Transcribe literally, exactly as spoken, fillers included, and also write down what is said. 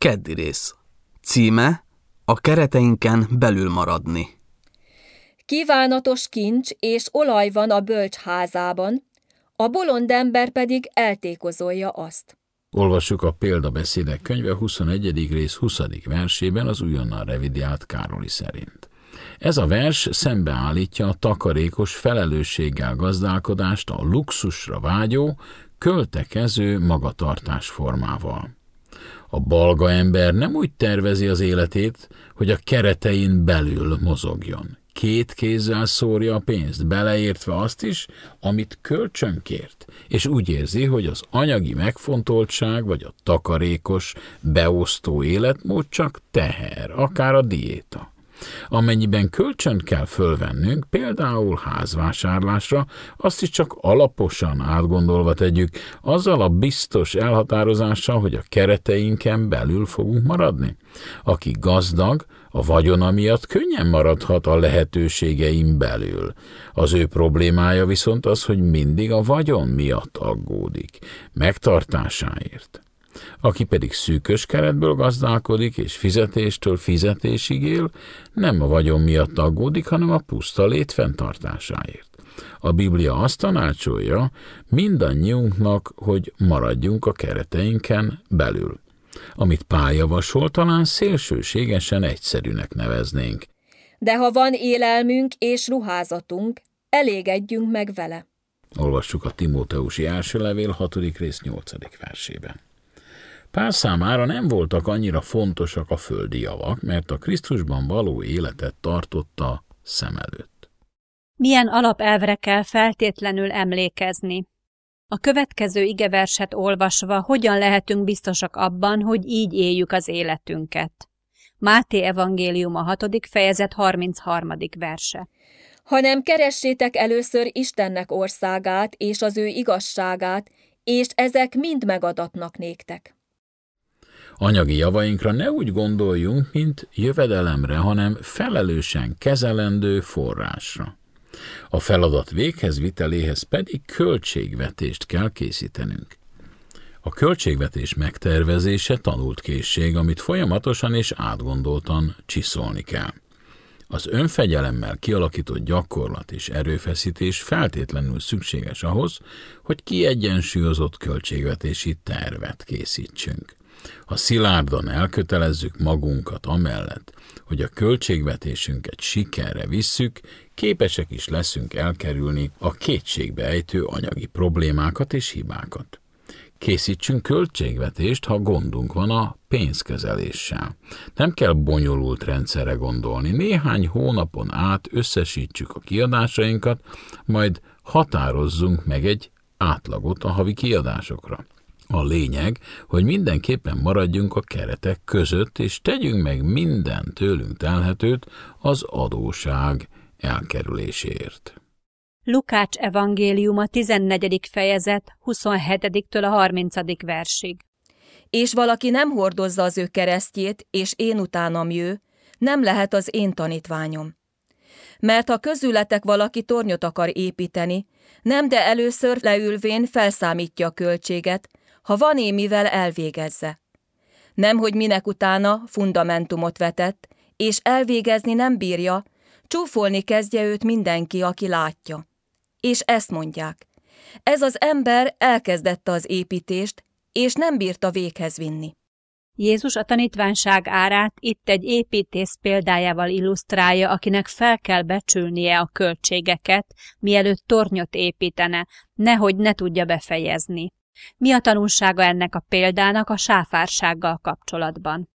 Keddi rész. Címe: A kereteinken belül maradni. Kívánatos kincs és olaj van a bölcs házában, a bolond ember pedig eltékozolja azt. Olvassuk a Példabeszédek könyve huszonegyedik rész huszadik versében az újonnan revidiált Károli szerint. Ez a vers szembeállítja a takarékos felelősséggel gazdálkodást a luxusra vágyó, költekező magatartás formával. A balga ember nem úgy tervezi az életét, hogy a keretein belül mozogjon. Két kézzel szórja a pénzt, beleértve azt is, amit kölcsönkért, és úgy érzi, hogy az anyagi megfontoltság vagy a takarékos, beosztó életmód csak teher, akár a diéta. Amennyiben kölcsönt kell fölvennünk, például házvásárlásra, azt is csak alaposan átgondolva tegyük, azzal a biztos elhatározással, hogy a kereteinken belül fogunk maradni. Aki gazdag, a vagyona miatt könnyen maradhat a lehetőségeim belül. Az ő problémája viszont az, hogy mindig a vagyon miatt aggódik, megtartásáért. Aki pedig szűkös keretből gazdálkodik, és fizetéstől fizetésig él, nem a vagyon miatt aggódik, hanem a puszta lét fenntartásáért. A Biblia azt tanácsolja mindannyiunknak, hogy maradjunk a kereteinken belül. Amit Pál javasol, talán szélsőségesen egyszerűnek neveznénk. De ha van élelmünk és ruházatunk, elégedjünk meg vele. Olvassuk a Timóteusi első levél hatodik rész nyolcadik versében. Pál számára nem voltak annyira fontosak a földi javak, mert a Krisztusban való életet tartotta szem előtt. Milyen alapelvre kell feltétlenül emlékezni? A következő igeverset olvasva hogyan lehetünk biztosak abban, hogy így éljük az életünket? Máté evangélium a hatodik fejezet harmincharmadik verse. Hanem keressétek először Istennek országát és az ő igazságát, és ezek mind megadatnak néktek. Anyagi javainkra ne úgy gondoljunk, mint jövedelemre, hanem felelősen kezelendő forrásra. A feladat véghezviteléhez pedig költségvetést kell készítenünk. A költségvetés megtervezése tanult készség, amit folyamatosan és átgondoltan csiszolni kell. Az önfegyelemmel kialakított gyakorlat és erőfeszítés feltétlenül szükséges ahhoz, hogy kiegyensúlyozott költségvetési tervet készítsünk. Ha szilárdan elkötelezzük magunkat amellett, hogy a költségvetésünket sikerre visszük, képesek is leszünk elkerülni a kétségbe ejtő anyagi problémákat és hibákat. Készítsünk költségvetést, ha gondunk van a pénzkezeléssel. Nem kell bonyolult rendszerre gondolni. Néhány hónapon át összesítsük a kiadásainkat, majd határozzunk meg egy átlagot a havi kiadásokra. A lényeg, hogy mindenképpen maradjunk a keretek között, és tegyünk meg minden tőlünk telhetőt az adósság elkerüléséért. Lukács evangéliuma tizennegyedik fejezet huszonhetediktől a harmincadik versig. És valaki nem hordozza az ő keresztjét, és én utánam jő, nem lehet az én tanítványom. Mert ha közületek valaki tornyot akar építeni, nem de először leülvén felszámítja a költséget, ha van-e mivel elvégezze. Nemhogy minek utána fundamentumot vetett, és elvégezni nem bírja, csúfolni kezdje őt mindenki, aki látja. És ezt mondják: ez az ember elkezdette az építést, és nem bírta véghez vinni. Jézus a tanítványság árát itt egy építész példájával illusztrálja, akinek fel kell becsülnie a költségeket, mielőtt tornyot építene, nehogy ne tudja befejezni. Mi a tanulsága ennek a példának a sáfársággal kapcsolatban?